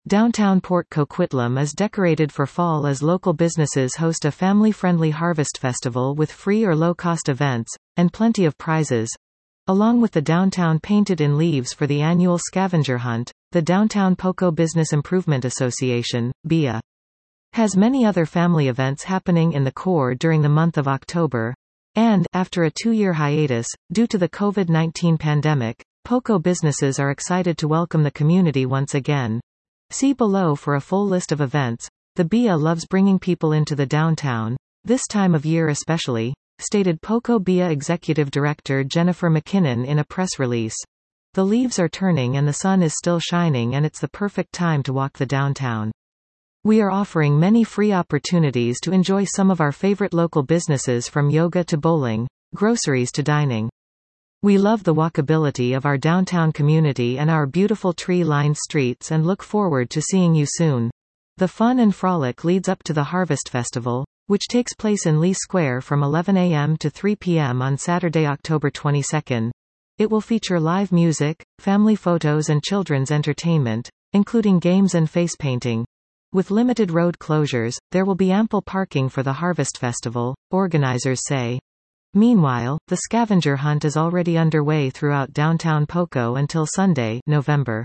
Downtown Port Coquitlam is decorated for fall as local businesses host a family-friendly harvest festival with free or low-cost events, and plenty of prizes. Along with the downtown painted in leaves for the annual scavenger hunt, the Downtown Poco Business Improvement Association, BIA, has many other family events happening in the core during the month of October. And, after a 2-year hiatus, due to the COVID-19 pandemic, Poco businesses are excited to welcome the community once again. See below for a full list of events. The BIA loves bringing people into the downtown, this time of year especially, stated Poco BIA Executive Director Jennifer McKinnon in a press release. The leaves are turning and the sun is still shining, and it's the perfect time to walk the downtown. We are offering many free opportunities to enjoy some of our favorite local businesses, from yoga to bowling, groceries to dining. We love the walkability of our downtown community and our beautiful tree-lined streets and look forward to seeing you soon. The fun and frolic leads up to the Harvest Festival, which takes place in Lee Square from 11 a.m. to 3 p.m. on Saturday, October 22nd. It will feature live music, family photos and children's entertainment, including games and face painting. With limited road closures, there will be ample parking for the Harvest Festival, organizers say. Meanwhile, the scavenger hunt is already underway throughout downtown Poco until Sunday, November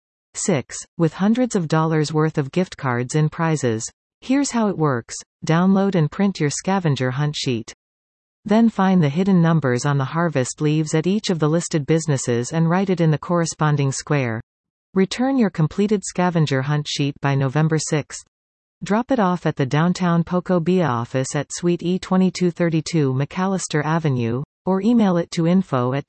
6, with hundreds of dollars worth of gift cards in prizes. Here's how it works. Download and print your scavenger hunt sheet. Then find the hidden numbers on the harvest leaves at each of the listed businesses and write it in the corresponding square. Return your completed scavenger hunt sheet by November 6. Drop it off at the Downtown Poco BIA office at Suite E2232 McAllister Avenue, or email it to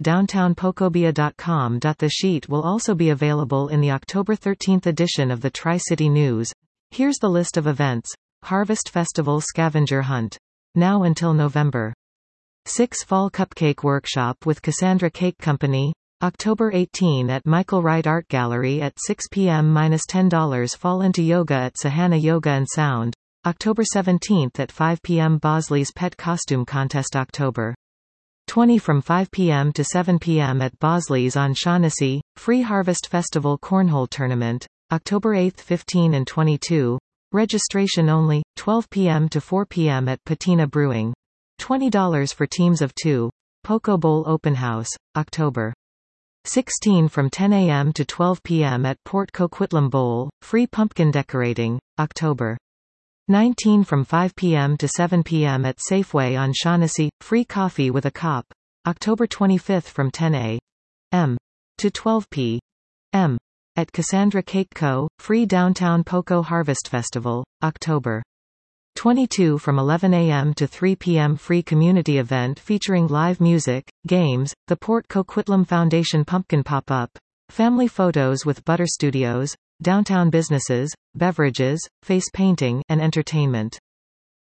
info@downtownpocobia.com. The sheet will also be available in the October 13 edition of the Tri-City News. Here's the list of events. Harvest Festival Scavenger Hunt. Now until November 6. Fall Cupcake Workshop with Cassandra Cake Company, October 18 at Michael Wright Art Gallery at 6 p.m. -$10. Fall into Yoga at Sahana Yoga and Sound, October 17 at 5 p.m. Bosley's Pet Costume Contest October 20 from 5 p.m. to 7 p.m. at Bosley's on Shaughnessy, Free Harvest Festival Cornhole Tournament, October 8, 15 and 22. Registration only, 12 p.m. to 4 p.m. at Patina Brewing. $20 for teams of 2. Poco Bowl Open House, October 16 from 10 a.m. to 12 p.m. at Port Coquitlam Bowl, Free Pumpkin Decorating, October 19 from 5 p.m. to 7 p.m. at Safeway on Shaughnessy, Free Coffee with a Cop, October 25 from 10 a.m. to 12 p.m. at Cassandra Cake Co., Free Downtown Poco Harvest Festival, October 22 from 11 a.m. to 3 p.m. Free community event featuring live music, games, the Port Coquitlam Foundation Pumpkin Pop-Up, family photos with Butter Studios, downtown businesses, beverages, face painting, and entertainment.